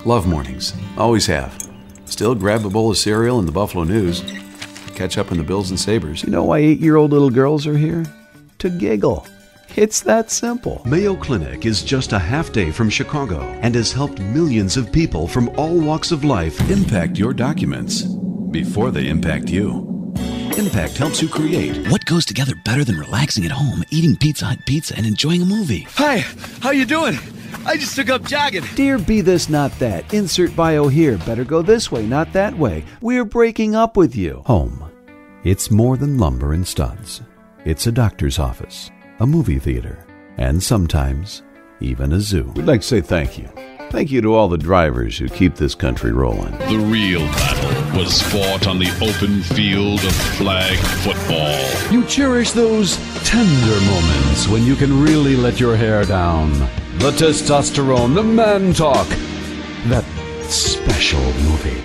Love mornings. Always have. Still grab a bowl of cereal and the Buffalo News. Catch up on the Bills and Sabres. You know why 8-year-old little girls are here? To giggle. It's that simple. Mayo Clinic is just a half day from Chicago and has helped millions of people from all walks of life Impact your documents before they impact you. Impact helps you create. What goes together better than relaxing at home, eating Pizza Hut pizza, and enjoying a movie? Hi, how you doing? I just took up jogging. Dear Be This Not That, insert bio here. Better go this way, not that way. We're breaking up with you. Home. It's more than lumber and studs. It's a doctor's office, a movie theater, and sometimes even a zoo. We'd like to say thank you. Thank you to all the drivers who keep this country rolling. The real battle was fought on the open field of flag football. You cherish those tender moments when you can really let your hair down. The testosterone, the man talk. That special movie.